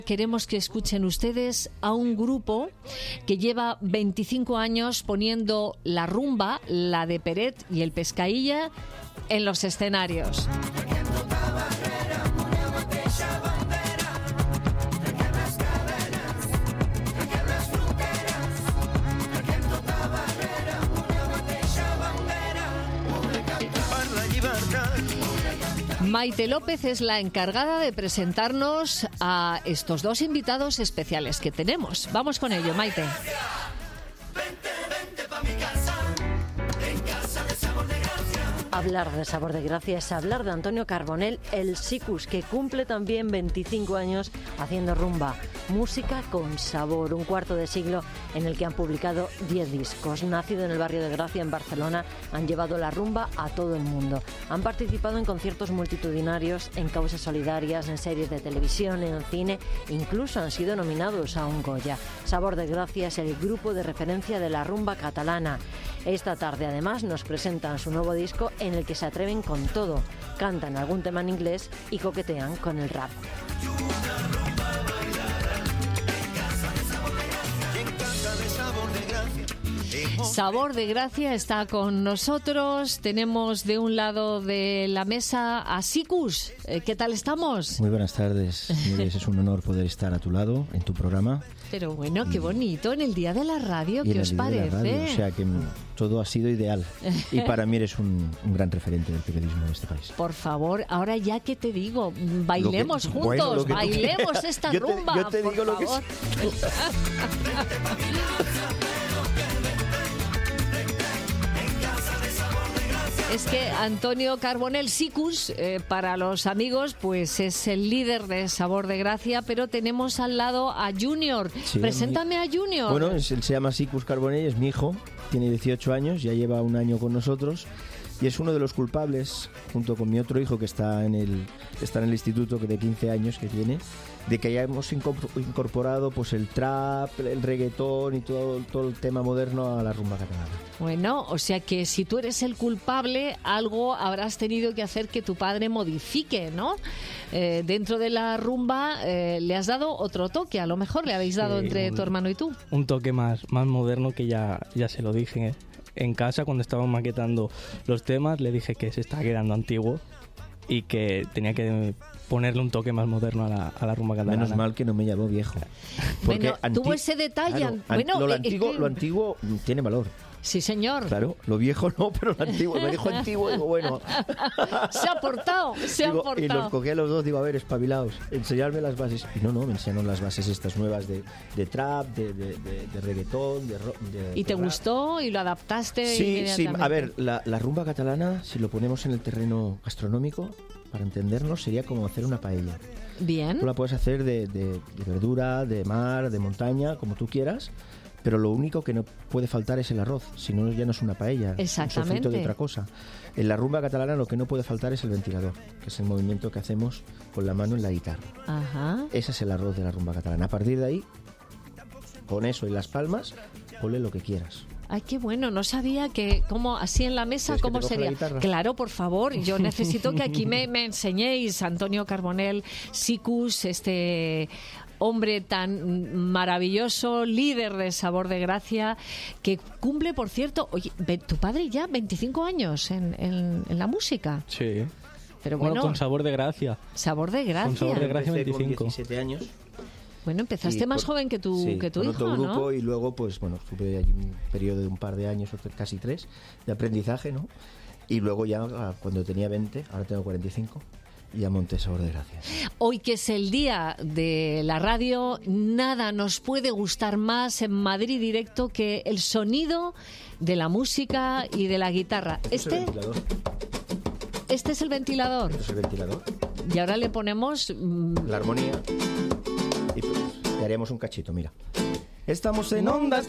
Queremos que escuchen ustedes a un grupo que lleva 25 años poniendo la rumba, la de Peret y el Pescailla, en los escenarios. Maite López es la encargada de presentarnos a estos dos invitados especiales que tenemos. Vamos con ello, Maite. Hablar de Sabor de Gracia es hablar de Antonio Carbonell, el Sicus, que cumple también 25 años haciendo rumba. Música con sabor, un cuarto de siglo en el que han publicado 10 discos. Nacido en el barrio de Gracia, en Barcelona, han llevado la rumba a todo el mundo. Han participado en conciertos multitudinarios, en causas solidarias, en series de televisión, en el cine, incluso han sido nominados a un Goya. Sabor de Gracia es el grupo de referencia de la rumba catalana. Esta tarde, además, nos presentan su nuevo disco en el que se atreven con todo. Cantan algún tema en inglés y coquetean con el rap. Sabor de Gracia está con nosotros. Tenemos de un lado de la mesa a Sicus. ¿Qué tal estamos? Muy buenas tardes. Es un honor poder estar a tu lado en tu programa. Pero bueno, qué bonito, en el Día de la Radio, ¿qué os parece? O sea que todo ha sido ideal. Y para mí eres un gran referente del periodismo de este país. Por favor, ahora ya que te digo, bailemos juntos, bailemos esta rumba. Yo te digo lo que Es que Antonio Carbonell Sicus, para los amigos, pues es el líder de Sabor de Gracia, pero tenemos al lado a Junior. Sí, preséntame a Junior. Bueno, él se llama Sicus Carbonell, es mi hijo, tiene 18 años, ya lleva un año con nosotros y es uno de los culpables, junto con mi otro hijo que está en el instituto, que de 15 años que tiene, de que hayamos incorporado pues el trap, el reggaetón y todo el tema moderno a la rumba catalana. Bueno, o sea que si tú eres el culpable, algo habrás tenido que hacer que tu padre modifique, ¿no? Dentro de la rumba le has dado otro toque, a lo mejor le habéis dado entre tu hermano y tú. Un toque más moderno que ya se lo dije en casa cuando estábamos maquetando los temas, le dije que se estaba quedando antiguo y que tenía que ponerle un toque más moderno a la rumba catalana. Menos mal que no me llamó viejo. Bueno, tuvo ese detalle. Claro, bueno, lo antiguo tiene valor. Sí, señor. Claro, lo viejo no, pero lo antiguo. Me dijo antiguo y digo, bueno. Se ha portado. Y los cogí a los dos, digo, a ver, espabilados, enseñarme las bases. Y no, me enseñaron las bases estas nuevas de trap, de reggaetón, de rock. ¿Y te gustó y lo adaptaste? Sí, a ver, la rumba catalana, si lo ponemos en el terreno gastronómico, para entendernos, sería como hacer una paella. Bien. Tú la puedes hacer de verdura, de mar, de montaña, como tú quieras. Pero lo único que no puede faltar es el arroz, si no ya no es una paella, exactamente, un sofrito de otra cosa. En la rumba catalana lo que no puede faltar es el ventilador, que es el movimiento que hacemos con la mano en la guitarra. Ajá. Ese es el arroz de la rumba catalana. A partir de ahí, con eso y las palmas, ponle lo que quieras. Ay, qué bueno, no sabía que cómo así en la mesa cómo sería. Claro, por favor, yo necesito que aquí me enseñéis, Antonio Carbonell, Sicus, hombre tan maravilloso, líder de Sabor de Gracia, que cumple, por cierto, oye, tu padre ya 25 años en la música. Sí. Pero bueno, con Sabor de Gracia. Sabor de Gracia. Con Sabor de Gracia 25. Con 17 años. Bueno, empezaste más joven que tu hijo, otro grupo, ¿no? Y luego, pues bueno, tuve allí un periodo de un par de años, casi 3, de aprendizaje, ¿no? Y luego ya, cuando tenía 20, ahora tengo 45, ya monté Sabor de Gracia. Hoy, que es el día de la radio, nada nos puede gustar más en Madrid Directo que el sonido de la música y de la guitarra. Este es el ventilador. Este es el ventilador. Y ahora le ponemos la armonía y pues, le haremos un cachito, mira. Estamos en onda,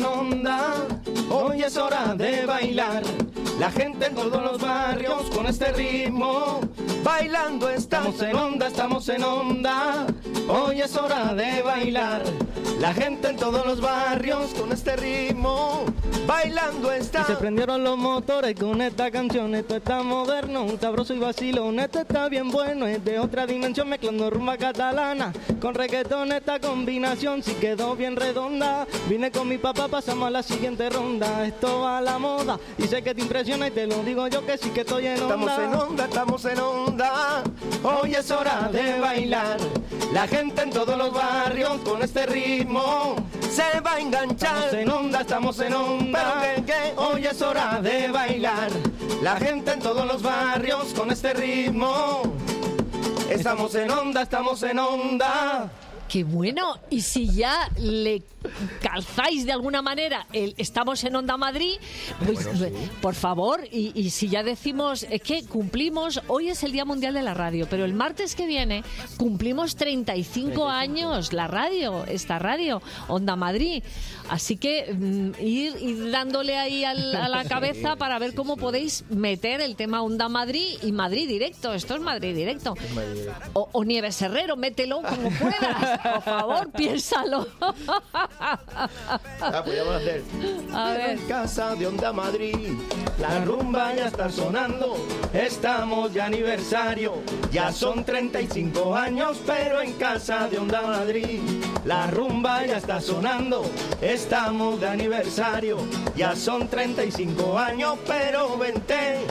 hoy es hora de bailar. La gente en todos los barrios con este ritmo, bailando estamos en onda, hoy es hora de bailar. La gente en todos los barrios con este ritmo, bailando está. Y se prendieron los motores con esta canción. Esto está moderno, sabroso y vacilón. Esto está bien bueno, es de otra dimensión, mezclando rumba catalana con reggaetón. Esta combinación sí quedó bien redonda. Vine con mi papá, pasamos a la siguiente ronda. Esto va a la moda y sé que te impresiona y te lo digo yo que sí que estoy en onda. Estamos en onda, estamos en onda. Hoy es hora de bailar. La gente en todos los barrios con este ritmo se va a enganchar. Estamos en onda, estamos en onda. Pero que hoy es hora de bailar. La gente en todos los barrios con este ritmo. Estamos en onda, estamos en onda. ¡Qué bueno! Y si ya le calzáis de alguna manera estamos en Onda Madrid, pues, bueno, sí, por favor, y si ya decimos, es que cumplimos, hoy es el Día Mundial de la Radio, pero el martes que viene cumplimos 35 años esta radio, Onda Madrid. Así que ir dándole ahí a la cabeza para ver cómo podéis meter el tema Onda Madrid y Madrid Directo. Esto es Madrid Directo. O Nieves Herrero, mételo como puedas. Por favor, piénsalo. Podríamos hacer. A ver. En casa de Onda Madrid, la rumba ya está sonando. Estamos de aniversario. Ya son 35 años, pero en casa de Onda Madrid, la rumba ya está sonando. Estamos de aniversario. Ya son 35 años, pero vente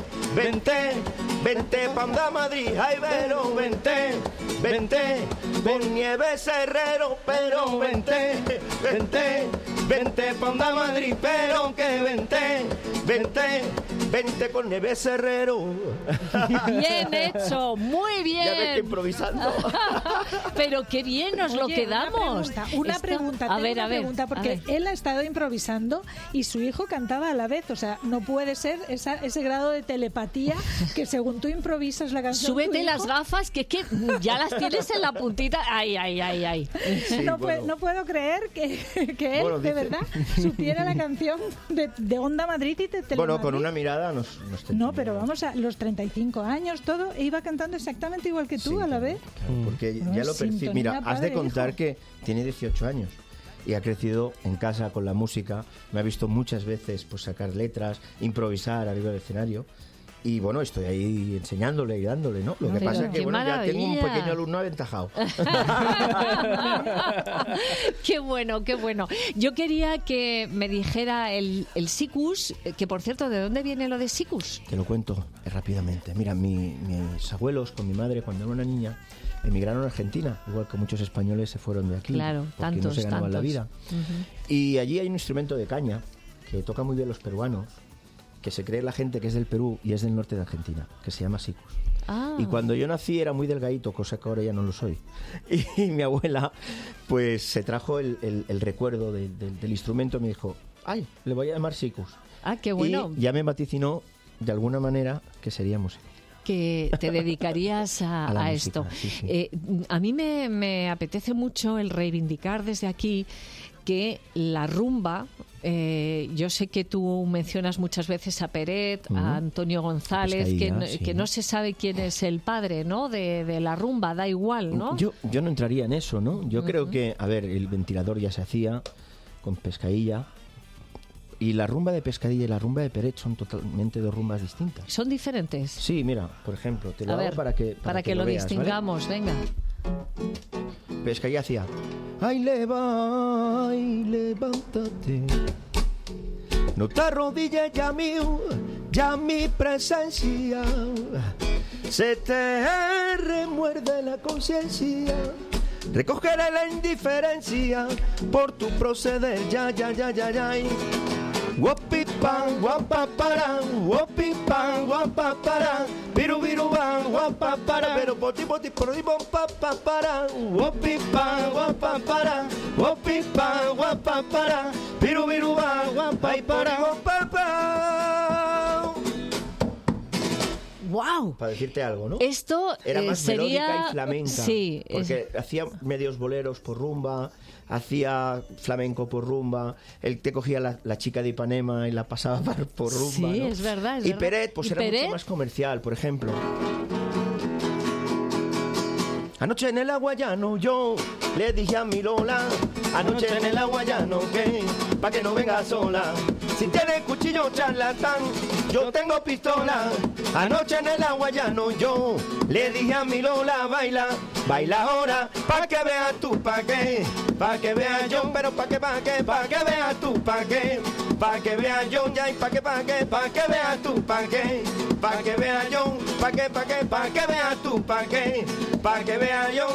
pa' Onda Madrid. Ay, pero vente con Nieves Herrero, pero vente pa' Onda Madrid, pero que vente con Nieves Herrero. Bien hecho, muy bien. Ya ves que improvisando. Pero qué bien nos lo quedamos. Una pregunta, porque él ha estado improvisando y su hijo cantaba a la vez, o sea, no puede ser ese grado de telepatía que según tú improvisas la canción. Súbete las gafas, que ya las tienes en la puntita. Ay. Sí, no puedo creer que él, de verdad, supiera la canción de Onda Madrid y de Telemadrid. Bueno, con una mirada nos no, pero vamos a los 35 años, todo, e iba cantando exactamente igual que tú, sí, a la vez. Claro, porque ya lo percibo. Mira, has de contar que tiene 18 años y ha crecido en casa con la música. Me ha visto muchas veces pues sacar letras, improvisar arriba del escenario. Y bueno, estoy ahí enseñándole y dándole, ¿no? Lo que pasa es que bueno, ya tengo un pequeño alumno aventajado. Qué bueno. Yo quería que me dijera el Sikus, que por cierto, ¿de dónde viene lo de Sikus? Te lo cuento rápidamente. Mira, mis abuelos con mi madre, cuando era una niña, emigraron a Argentina, igual que muchos españoles se fueron de aquí. Claro, porque no se ganaban la vida. Uh-huh. Y allí hay un instrumento de caña que toca muy bien los peruanos, que se cree la gente que es del Perú y es del norte de Argentina, que se llama sikus. Y cuando yo nací era muy delgadito, cosa que ahora ya no lo soy. Y mi abuela pues se trajo el recuerdo del instrumento y me dijo, ay, le voy a llamar sikus. Ah, qué bueno. Y ya me vaticinó de alguna manera que sería músico. Que te dedicarías a música, esto. Sí. A mí me apetece mucho el reivindicar desde aquí que la rumba, yo sé que tú mencionas muchas veces a Peret, a Antonio González, que no se sabe quién es el padre, ¿no? de la rumba, da igual, ¿no? Yo no entraría en eso, ¿no? Yo creo que, a ver, el ventilador ya se hacía con Pescadilla, y la rumba de Pescadilla y la rumba de Peret son totalmente dos rumbas distintas. ¿Son diferentes? Sí, mira, por ejemplo, te lo hago para que lo veas, distingamos, ¿vale? Venga. Pescadilla hacía, ay, levántate, no te arrodilles ya mi presencia se te remuerde la conciencia, recogeré la indiferencia por tu proceder, ya. Guapipan, guapaparán, guapipan, guapaparán, pirubiruban, guapaparán, pero poti, poribon, papaparán, guapipan, guapaparán, guapipan, guapaparán, pirubiruban, guapaparán, guapapán. ¡Wow! Para decirte algo, ¿no? Esto era más sería... melódica y flamenca. Sí. Porque hacía medios boleros por rumba, hacía flamenco por rumba, él te cogía la chica de Ipanema y la pasaba por rumba, sí, ¿no? es verdad. Y Peret, pues era mucho más comercial, por ejemplo. Anoche en el Aguayano yo le dije a mi Lola, anoche en el Aguayano que pa' que no venga sola, Si tienes cuchillo charlatán, yo tengo pistola. Anoche en el agua llano yo le dije a mi Lola, baila ahora, pa' que veas tú, pa' que veas yo, pero pa' que veas tú, pa' que veas yo, ya y pa' que veas tú, pa' que veas yo, pa' que veas tú, pa' que veas yo.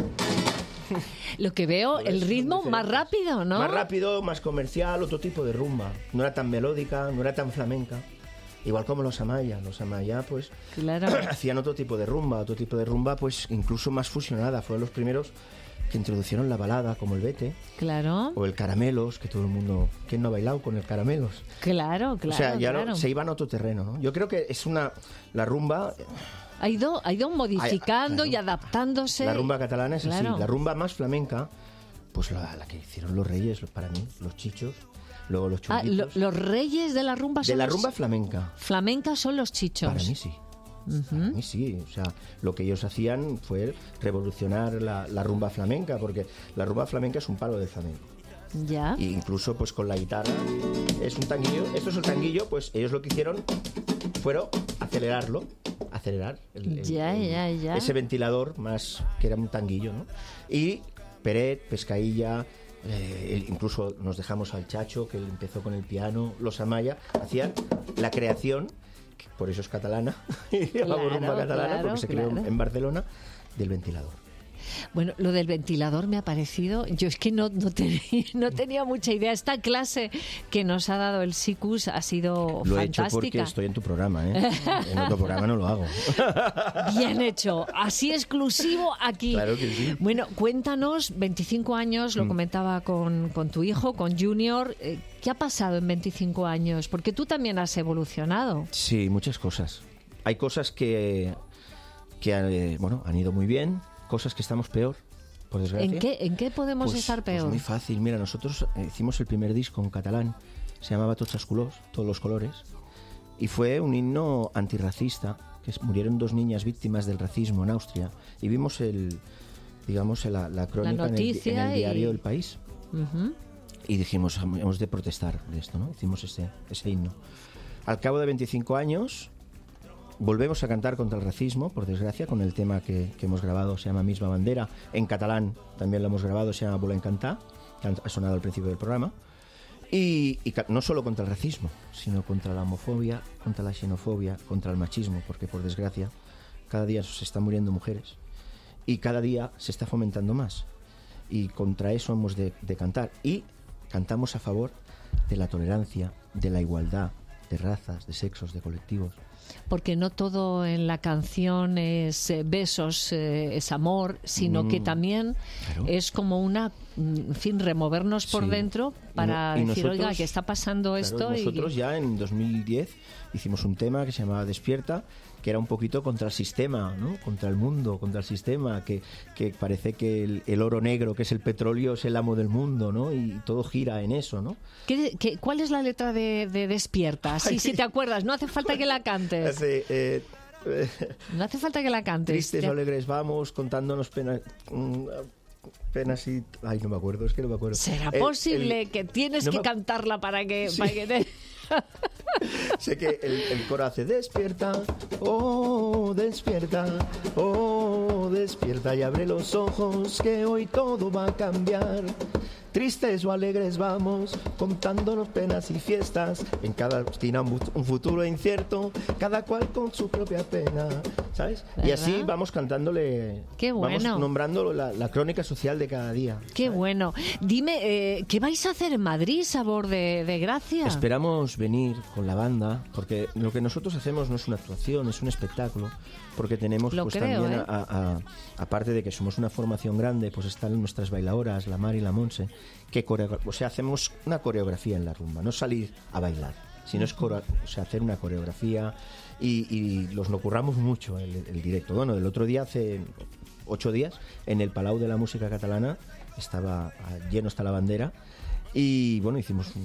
Lo que veo, el ritmo más rápido, ¿no? Más rápido, más comercial, otro tipo de rumba. No era tan melódica, no era tan flamenca. Igual como los Amaya. Los Amaya, pues, claro, hacían otro tipo de rumba, pues, incluso más fusionada. Fueron los primeros que introdujeron la balada, como el Vete. Claro. O el Caramelos, que todo el mundo... ¿Quién no ha bailado con el Caramelos? Claro. O sea, ya claro. se iban a otro terreno, ¿no? Yo creo que es la rumba... Ha ido modificando, claro, y adaptándose. La rumba catalana es así. La rumba más flamenca, pues la que hicieron los Reyes, para mí, los Chichos, luego los Chunguitos. Los Reyes de la rumba son de la rumba flamenca. Flamenca son los Chichos. Para mí sí. Para mí sí. O sea, lo que ellos hacían fue revolucionar la rumba flamenca, porque la rumba flamenca es un palo de flamenco. Ya. E incluso pues con la guitarra es un tanguillo. Esto es el tanguillo, pues ellos lo que hicieron fueron acelerar ese ventilador más que era un tanguillo, ¿no? Y Peret, Pescailla, incluso nos dejamos al Chacho, que él empezó con el piano, los Amaya hacían la creación, que por eso es catalana, rumba catalana, porque se creó en Barcelona, del ventilador. Bueno, lo del ventilador me ha parecido... Yo es que no tenía mucha idea. Esta clase que nos ha dado el SICUS ha sido lo fantástica. Lo he hecho porque estoy en tu programa, ¿eh? En otro programa no lo hago. Bien hecho. Así exclusivo aquí. Claro que sí. Bueno, cuéntanos, 25 años, lo comentaba con tu hijo, con Junior. ¿Qué ha pasado en 25 años? Porque tú también has evolucionado. Sí, muchas cosas. Hay cosas que han ido muy bien, cosas que estamos peor, por desgracia. ¿En qué podemos estar peor? Pues muy fácil. Mira, nosotros hicimos el primer disco en catalán, se llamaba Tots els colors, todos los colores, y fue un himno antirracista, que murieron 2 niñas víctimas del racismo en Austria, y vimos la crónica en el diario El País. Y dijimos, hemos de protestar de esto, ¿no? Hicimos ese himno. Al cabo de 25 años... volvemos a cantar contra el racismo, por desgracia, con el tema que hemos grabado, se llama Misma Bandera. En catalán también lo hemos grabado, se llama Volem cantar, que ha sonado al principio del programa. Y no solo contra el racismo, sino contra la homofobia, contra la xenofobia, contra el machismo, porque por desgracia cada día se están muriendo mujeres y cada día se está fomentando más. Y contra eso hemos de cantar. Y cantamos a favor de la tolerancia, de la igualdad, de razas, de sexos, de colectivos. Porque no todo en la canción es besos, es amor, sino que también es como removernos por dentro para decir, nosotros, oiga, que está pasando esto. Nosotros ya en 2010 hicimos un tema que se llamaba Despierta, que era un poquito contra el sistema, ¿no? Contra el mundo, contra el sistema, que parece que el oro negro, que es el petróleo, es el amo del mundo, ¿no? Y todo gira en eso, ¿no? ¿Cuál es la letra de Despierta? Sí, si te acuerdas, no hace falta que la cantes. No hace falta que la cantes. Tristes o alegres vamos, contándonos penas y... Ay, no me acuerdo, es que no me acuerdo. ¿Será posible que tienes que cantarla para que... Sí. Para que te... Sé que el coro hace despierta, oh despierta, oh despierta y abre los ojos que hoy todo va a cambiar. Tristes o alegres vamos, contándonos penas y fiestas, en cada esquina un futuro incierto, cada cual con su propia pena, ¿sabes? ¿Verdad? Y así vamos cantándole, qué bueno, vamos nombrando la crónica social de cada día. Qué ¿sabes? Bueno. Dime, ¿qué vais a hacer en Madrid, Sabor de Gracia? Esperamos venir con la banda, porque lo que nosotros hacemos no es una actuación, es un espectáculo, porque tenemos pues también, aparte de que somos una formación grande, pues están nuestras bailadoras, la Mar y la Monse, que hacemos una coreografía en la rumba, no salir a bailar, sino es hacer una coreografía y nos lo curramos mucho el directo. Bueno, el otro día, hace 8 días, en el Palau de la Música Catalana, estaba lleno hasta la bandera y bueno, hicimos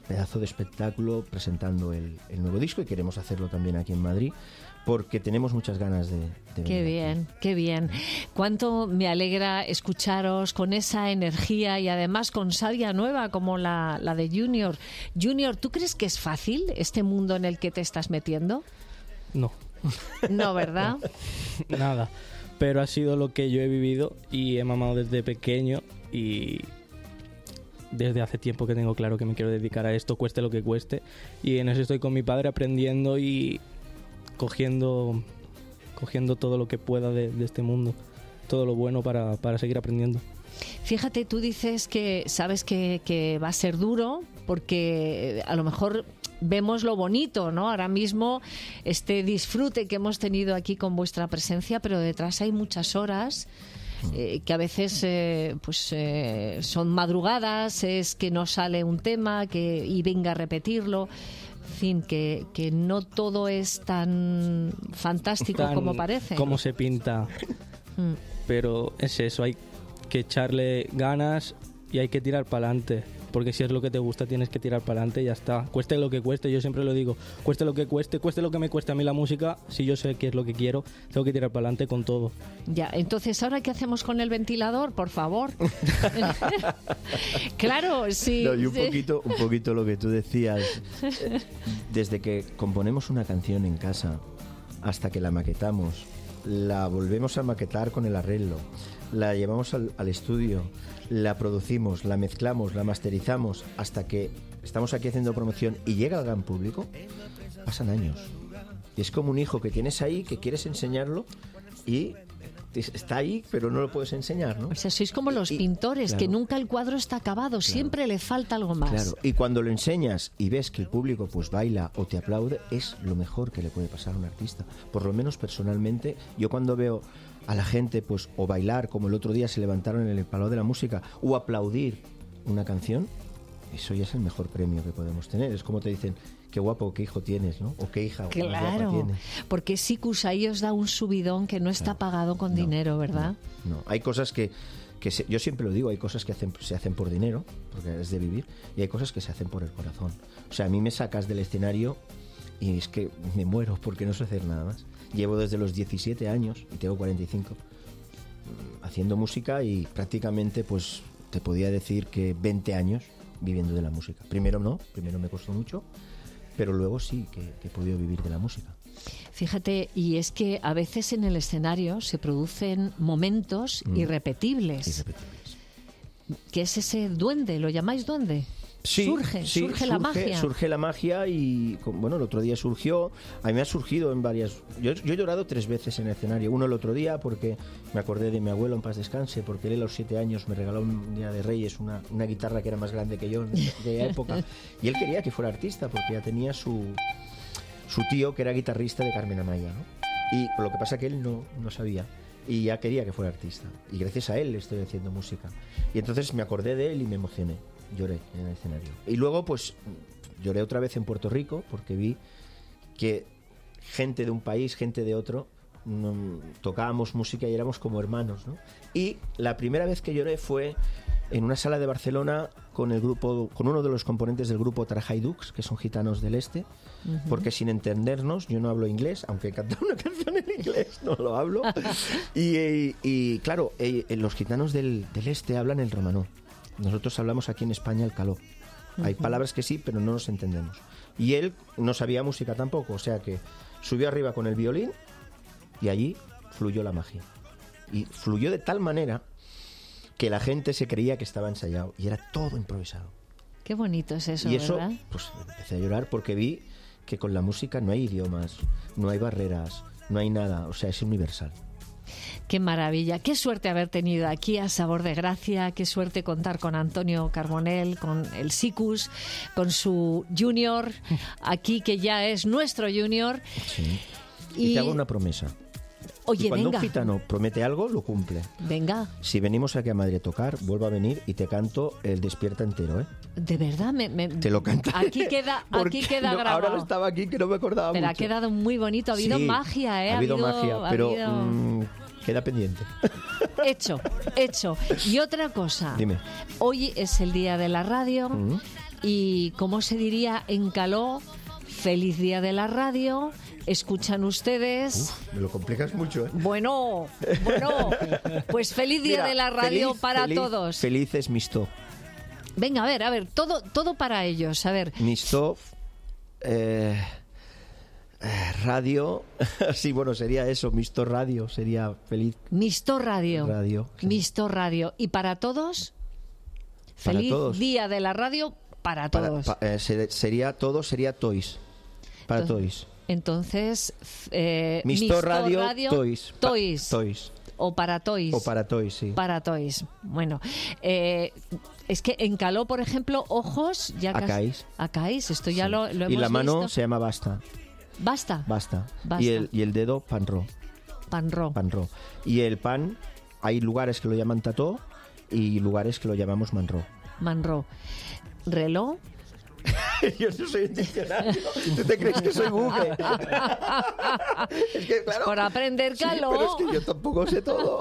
pedazo de espectáculo presentando el nuevo disco, y queremos hacerlo también aquí en Madrid, porque tenemos muchas ganas de Qué bien, qué bien. Cuánto me alegra escucharos con esa energía y además con savia nueva como la de Junior. Junior, ¿tú crees que es fácil este mundo en el que te estás metiendo? No. No, ¿verdad? Nada. Pero ha sido lo que yo he vivido y he mamado desde pequeño, y desde hace tiempo que tengo claro que me quiero dedicar a esto, cueste lo que cueste, y en eso estoy con mi padre aprendiendo y cogiendo todo lo que pueda de este mundo, todo lo bueno para seguir aprendiendo. Fíjate, tú dices que sabes que va a ser duro porque a lo mejor vemos lo bonito, ¿no? Ahora mismo este disfrute que hemos tenido aquí con vuestra presencia, pero detrás hay muchas horas que a veces son madrugadas, es que no sale un tema y venga a repetirlo. En fin, que no todo es tan fantástico como parece. Como se pinta. Pero es eso, hay que echarle ganas y hay que tirar para adelante. Porque si es lo que te gusta, tienes que tirar para adelante y ya está. Cueste lo que cueste, yo siempre lo digo. Cueste lo que cueste, cueste lo que me cueste a mí la música. Si yo sé qué es lo que quiero, tengo que tirar para adelante con todo. Ya, entonces, ¿ahora qué hacemos con el ventilador? Por favor. Claro, sí. No, y un poquito lo que tú decías. Desde que componemos una canción en casa hasta que la maquetamos, la volvemos a maquetar con el arreglo, la llevamos al estudio, la producimos, la mezclamos, la masterizamos, hasta que estamos aquí haciendo promoción y llega al gran público, pasan años. Y es como un hijo que tienes ahí, que quieres enseñarlo y está ahí, pero no lo puedes enseñar, ¿no? O sea, sois como los pintores, claro, que nunca el cuadro está acabado, siempre le falta algo más. Claro, y cuando lo enseñas y ves que el público pues baila o te aplaude, es lo mejor que le puede pasar a un artista. Por lo menos personalmente, yo cuando veo a la gente pues o bailar, como el otro día se levantaron en el Palau de la Música, o aplaudir una canción, eso ya es el mejor premio que podemos tener. Es como te dicen, qué guapo, qué hijo tienes, ¿no? O qué hija claro, guapa tienes. Porque Sikus ahí os da un subidón que no está pagado con dinero, ¿verdad? No. Hay cosas que yo siempre lo digo, hay cosas que se hacen por dinero, porque es de vivir, y hay cosas que se hacen por el corazón. O sea, a mí me sacas del escenario y es que me muero porque no sé hacer nada más. Llevo desde los 17 años, y tengo 45, haciendo música, y prácticamente pues te podía decir que 20 años viviendo de la música. Primero me costó mucho, pero luego sí que he podido vivir de la música. Fíjate, y es que a veces en el escenario se producen momentos irrepetibles. ¿Qué es ese duende? ¿Lo llamáis duende? Sí, surge la magia. Surge la magia y, bueno, el otro día surgió, a mí me ha surgido en varias... Yo he llorado 3 veces en el escenario. Uno el otro día porque me acordé de mi abuelo, en paz descanse, porque él a los 7 años me regaló un día de Reyes una guitarra que era más grande que yo de aquella época, y él quería que fuera artista porque ya tenía su tío que era guitarrista de Carmen Amaya, ¿no? Y lo que pasa es que él no sabía y ya quería que fuera artista, y gracias a él estoy haciendo música. Y entonces me acordé de él y me emocioné. Lloré en el escenario. Y luego pues lloré otra vez en Puerto Rico porque vi que gente de un país, gente de otro, tocábamos música y éramos como hermanos, ¿no? Y la primera vez que lloré fue en una sala de Barcelona con uno de los componentes del grupo Trajaidux, que son gitanos del este, porque sin entendernos, yo no hablo inglés, aunque he cantado una canción en inglés, no lo hablo. Y claro, los gitanos del este hablan el romanó. Nosotros hablamos aquí en España el caló. Hay palabras que sí, pero no nos entendemos. Y él no sabía música tampoco, o sea que subió arriba con el violín y allí fluyó la magia. Y fluyó de tal manera que la gente se creía que estaba ensayado y era todo improvisado. Qué bonito es eso, y eso, ¿verdad? Pues empecé a llorar porque vi que con la música no hay idiomas, no hay barreras, no hay nada, o sea, es universal. Qué maravilla, qué suerte haber tenido aquí a Sabor de Gracia, qué suerte contar con Antonio Carbonell, con el Sikus, con su Junior, aquí que ya es nuestro Junior. Sí. Y te hago una promesa. Oye, cuando venga. un gitano promete algo, lo cumple. Venga. Si venimos aquí a Madrid a tocar, vuelvo a venir y te canto el Despierta entero, ¿eh? De verdad, te lo canto. Aquí queda grabado. Ahora no estaba aquí, que no me acordaba pero mucho. Ha quedado muy bonito, ha habido magia, ¿eh? Ha habido magia, pero queda pendiente. Hecho. Y otra cosa. Dime. Hoy es el día de la radio. y, ¿cómo se diría en caló? Feliz día de la radio. Escuchan ustedes. Me lo complicas mucho, ¿eh? Bueno, pues feliz día de la radio para todos. Felices Misto. Venga, a ver, todo para ellos, a ver. Misto, radio, sí, bueno, sería eso, Misto Radio, sería feliz. Misto Radio. Sí. Misto Radio. ¿Y para todos? Feliz día de la radio para todos. Sería Toys. Para Toys. Entonces, Misto Radio, Toys. Toys. O para Toys. Sí. Para Toys. Bueno, es que en caló, por ejemplo, ojos ya Acáis, esto ya lo hemos visto. Y la mano se llama Basta. Basta. Y el dedo, Panro. Panro. Y el pan, hay lugares que lo llaman tató y lugares que lo llamamos manro. Reloj. Yo no soy un diccionario. ¿Tú te crees que soy Google? Es que, claro, por aprender caló. Sí, pero es que yo tampoco sé todo.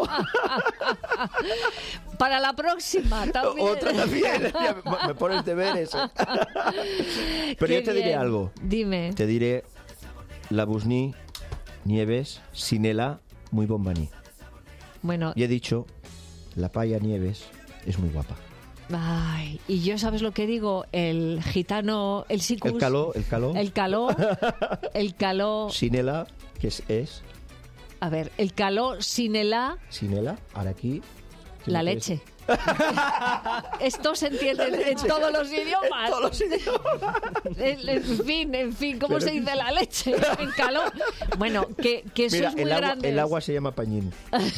Para la próxima también. Otra también. Me pones deberes. Pero yo te diré algo. Dime. Te diré la Busní, Nieves, Sinela, muy bombaní. Bueno. Y he dicho, la Paya Nieves es muy guapa. Ay, y yo, ¿sabes lo que digo? El gitano, el sicus. El caló. El caló. Sinela, que es. A ver, el caló, sinela. Sinela, ahora aquí. La leche. Esto se entiende en todos los idiomas. En fin, ¿cómo se dice la leche? En caló. Bueno, que mira, sois muy grandes. El agua se llama pañín.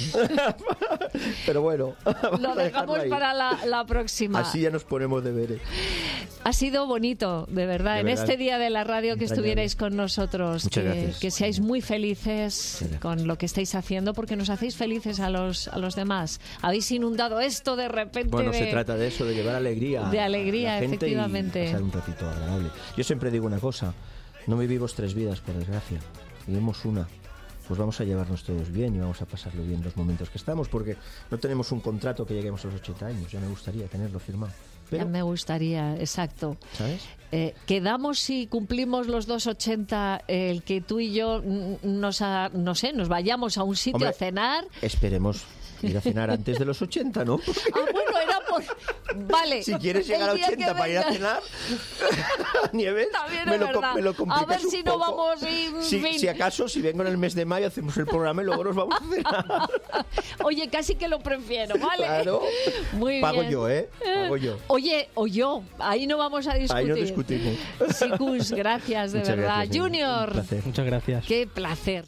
Pero bueno, lo dejamos para la próxima. Así ya nos ponemos deberes. Ha sido bonito, de verdad, en este día de la radio que estuvierais con nosotros. Muchas gracias. Que seáis muy felices con lo que estáis haciendo, porque nos hacéis felices a los demás. Habéis inundado esto de repente. Bueno, se trata de eso, de llevar alegría. De alegría, a la gente efectivamente. Y pasar un ratito agradable. Yo siempre digo una cosa, no vivimos 3 vidas, por desgracia. Vivimos una. Pues vamos a llevarnos todos bien y vamos a pasarlo bien los momentos que estamos, porque no tenemos un contrato que lleguemos a los 80 años. Ya me gustaría tenerlo firmado. Pero, ya me gustaría, exacto. ¿Sabes? Quedamos si cumplimos los 2,80 el que tú y yo nos vayamos a un sitio. Hombre, a cenar. Esperemos ir a cenar antes de los 80, ¿no? Bueno, era por... Vale. Si quieres llegar a 80 para ir a cenar, Nieves, me lo complicas a ver si no vamos si acaso, si vengo en el mes de mayo, hacemos el programa y luego nos vamos a cenar. Oye, casi que lo prefiero, ¿vale? Claro. Muy Pago bien. yo, Pago yo. Oye, o yo. Ahí no vamos a discutir. Ahí no discutimos. Sicus, gracias, de Muchas verdad. Gracias, Junior. Un placer. Muchas gracias. Qué placer.